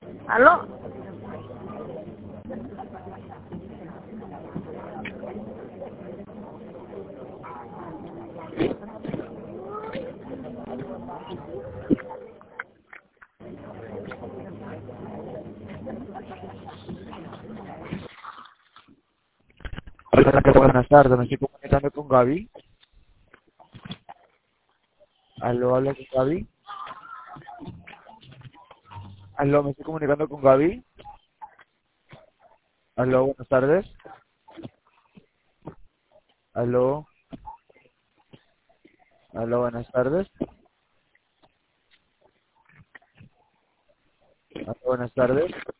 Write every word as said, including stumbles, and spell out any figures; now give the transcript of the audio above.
¿Aló? Hola, buenas tardes, me estoy comunicando con Gaby. Aló, habla con Gaby. Aló, me estoy comunicando con Gaby. Aló, buenas tardes. Aló, aló, buenas tardes. Aló, buenas tardes.